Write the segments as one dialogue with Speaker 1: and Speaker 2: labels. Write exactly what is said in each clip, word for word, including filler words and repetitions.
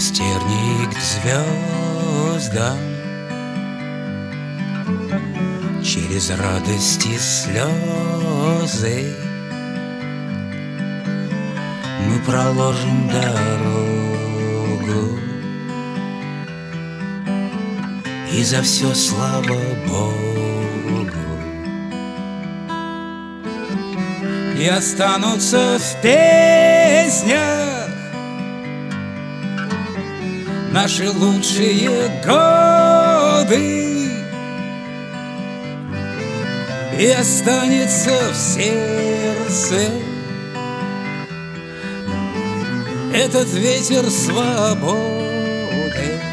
Speaker 1: через терник к звездам, через радости слезы мы проложим дорогу, и за все слава Богу. И останутся в песнях наши лучшие годы, и останется в сердце этот ветер свободы.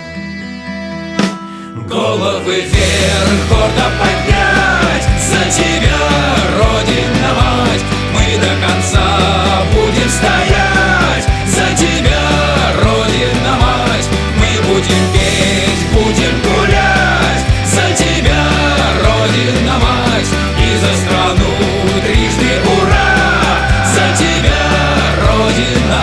Speaker 2: Головы вверх, гордо поднять за тебя, Родина мать. Мы до конца будем стоять за тебя, Родина мать. Мы будем петь, будем гулять за тебя, Родина мать. И за страну трижды ура, за тебя, Родина.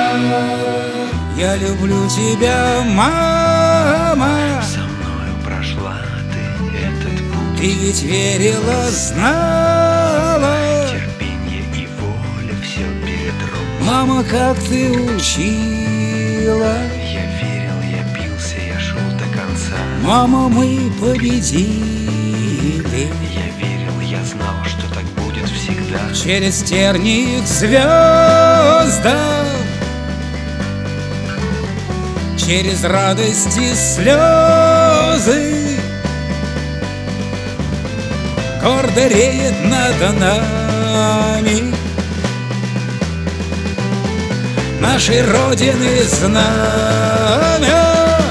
Speaker 1: Я люблю тебя, мама.
Speaker 3: Со мною прошла ты этот путь.
Speaker 1: Ты ведь верила, знала.
Speaker 3: Терпение и воля все перед рукой.
Speaker 1: Мама, как ты учила.
Speaker 3: Я верил, я бился, я шел до конца.
Speaker 1: Мама, мы победили.
Speaker 3: Я верил, я знал, что так будет всегда.
Speaker 1: Через терник звездам, через радости слезы гордо реет над нами нашей Родины знамя.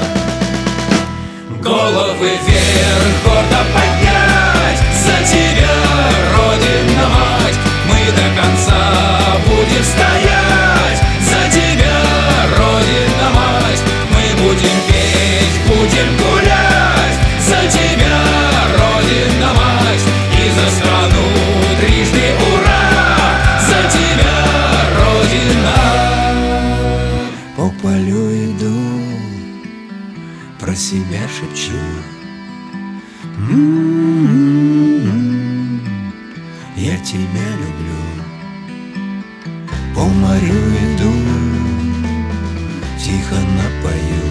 Speaker 2: Головы вверх, гордо поднять за тебя, Родина мать. Мы до конца будем стоять за тебя, Родина мать. Мы будем петь, будем гулять за тебя, Родина мать. И за страну трижды ура, за тебя, Родина.
Speaker 1: По полю иду, про себя шепчу. М-м-м, я тебя люблю. По морю иду, тихо напою.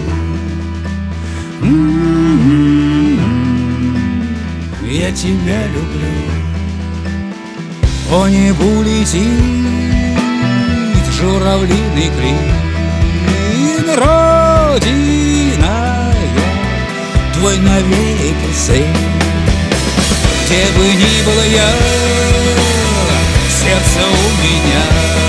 Speaker 1: М-м-м, я тебя люблю. По небу летит журавлиный клин. Родина, твой навеки сын. Где бы ни был я, сердце у меня